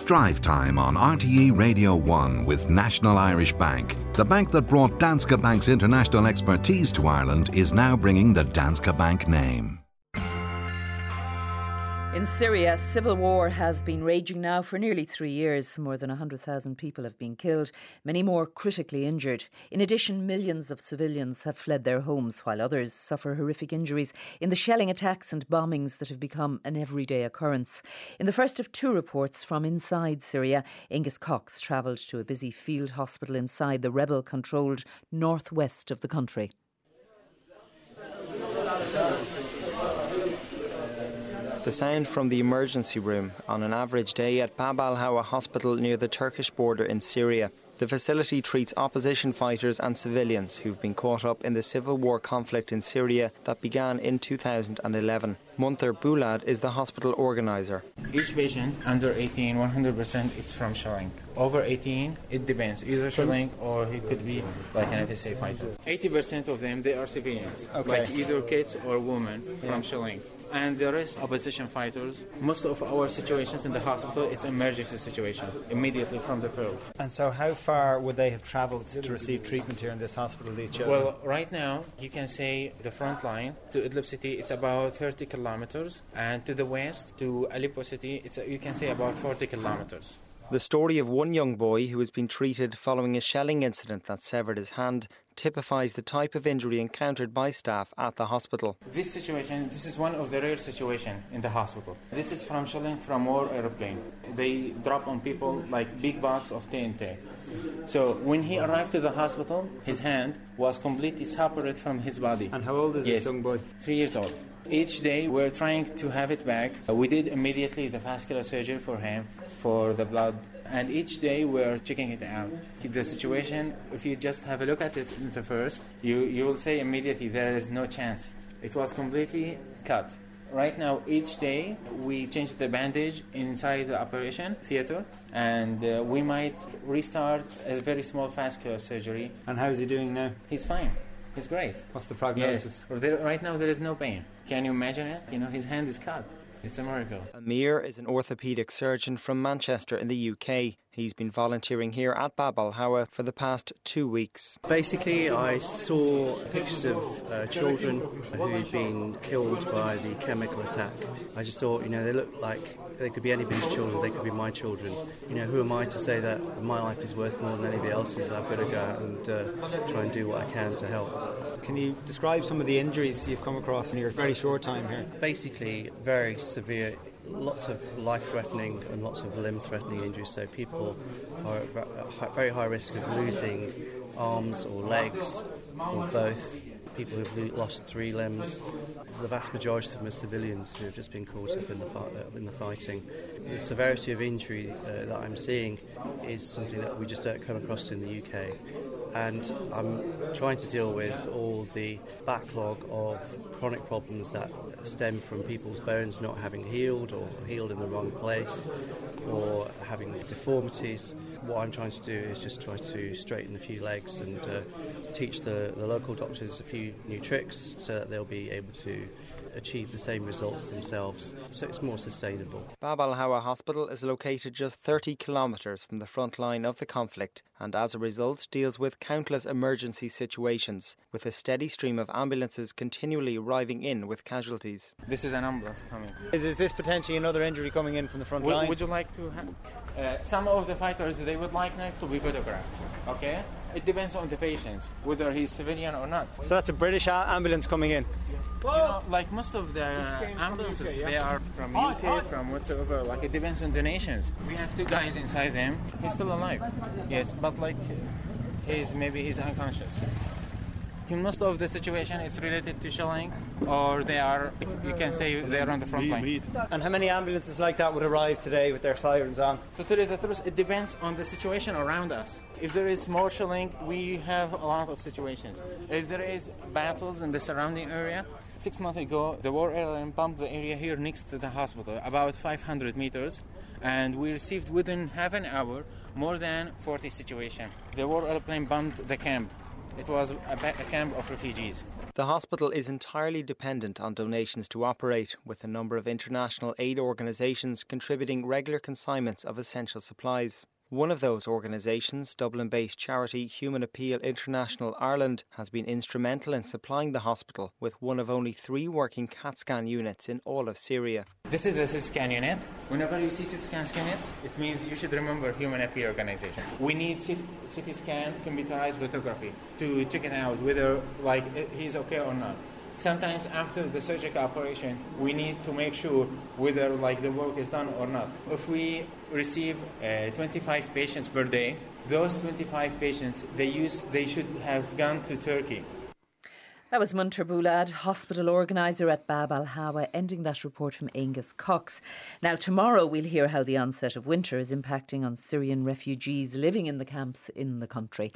Drive Time on RTE Radio 1 with National Irish Bank. The bank that brought Danske Bank's international expertise to Ireland is now bringing the Danske Bank name. In Syria, civil war has been raging now for nearly 3 years. More than 100,000 people have been killed, many more critically injured. In addition, millions of civilians have fled their homes, while others suffer horrific injuries in the shelling attacks and bombings that have become an everyday occurrence. In the first of two reports from inside Syria, Angus Cox travelled to a busy field hospital inside the rebel-controlled northwest of the country. The sound from the emergency room on an average day at Bab al-Hawa hospital near the Turkish border in Syria. The facility treats opposition fighters and civilians who've been caught up in the civil war conflict in Syria that began in 2011. Munther Boulad is the hospital organiser. Each patient under 18, 100% it's from shelling. Over 18, it depends, either shelling or it could be like an FSA fighter. 80% of them, they are civilians, like either kids or women from shelling. And the rest, opposition fighters. Most of our situations in the hospital, it's emergency situation, immediately from the field. And so how far would they have travelled to receive treatment here in this hospital, these children? Well, right now, you can say the front line to Idlib city, it's about 30 kilometers. And to the west, to Aleppo city, you can say about 40 kilometers. The story of one young boy who has been treated following a shelling incident that severed his hand typifies the type of injury encountered by staff at the hospital. This situation, this is one of the rare situations in the hospital. This is from shelling from war aeroplane. They drop on people like big box of TNT. So when he arrived to the hospital, his hand was completely separate from his body. And how old is this young boy? 3 years old. Each day we're trying to have it back. We did immediately the vascular surgery for him, for the blood, and each day we're checking it out. The situation, if you just have a look at it in the first, you will say immediately there is no chance. It was completely cut. Right now, each day we change the bandage inside the operation theater, and we might restart a very small vascular surgery. And how is he doing now? He's fine. He's great. What's the prognosis? Yes. Right now there is no pain. Can you imagine it? His hand is cut. It's a miracle. Amir is an orthopaedic surgeon from Manchester in the UK. He's been volunteering here at Bab al-Hawa for the past 2 weeks. Basically, I saw pictures of children who'd been killed by the chemical attack. I just thought, they look like they could be anybody's children, they could be my children. Who am I to say that my life is worth more than anybody else's? I've got to go out and try and do what I can to help. Can you describe some of the injuries you've come across in your very short time here? Basically, very severe, lots of life-threatening and lots of limb-threatening injuries. So people are at very high risk of losing arms or legs or both. People who've lost 3 limbs. The vast majority of them are civilians who have just been caught up in the fighting. The severity of injury that I'm seeing is something that we just don't come across in the UK. And I'm trying to deal with all the backlog of chronic problems that stem from people's bones not having healed or healed in the wrong place or having deformities. What I'm trying to do is just try to straighten a few legs and teach the local doctors a few new tricks so that they'll be able to achieve the same results themselves, so it's more sustainable. Bab al-Hawa Hospital is located just 30 kilometres from the front line of the conflict and as a result deals with countless emergency situations, with a steady stream of ambulances continually arriving in with casualties. This is an ambulance coming. Is this potentially another injury coming in from the front line? Would you like to have... some of the fighters, they would like now to be photographed, okay? It depends on the patient, whether he's civilian or not. So that's a British ambulance coming in? Like most of the ambulances, they are from UK, from whatsoever. Like it depends on the nations. We have 2 guys inside them. He's still alive. Yes, but he's unconscious. In most of the situation, it's related to shelling, or you can say they are on the front line. And how many ambulances like that would arrive today with their sirens on? To tell you the truth, it depends on the situation around us. If there is more shelling, we have a lot of situations. If there is battles in the surrounding area, 6 months ago, the war airline bombed the area here next to the hospital, about 500 meters, and we received within half an hour more than 40 situations. The war airplane bombed the camp. It was a camp of refugees. The hospital is entirely dependent on donations to operate, with a number of international aid organisations contributing regular consignments of essential supplies. One of those organisations, Dublin-based charity Human Appeal International Ireland, has been instrumental in supplying the hospital with one of only 3 working CAT scan units in all of Syria. This is the CT scan unit. Whenever you see CT scan unit, it means you should remember Human Appeal Organization. We need CT scan computerized photography to check it out whether he's okay or not. Sometimes after the surgical operation, we need to make sure whether the work is done or not. If we receive 25 patients per day, those 25 patients, they should have gone to Turkey. That was Munter Boulad, hospital organiser at Bab al Hawa, ending that report from Angus Cox. Now, tomorrow we'll hear how the onset of winter is impacting on Syrian refugees living in the camps in the country.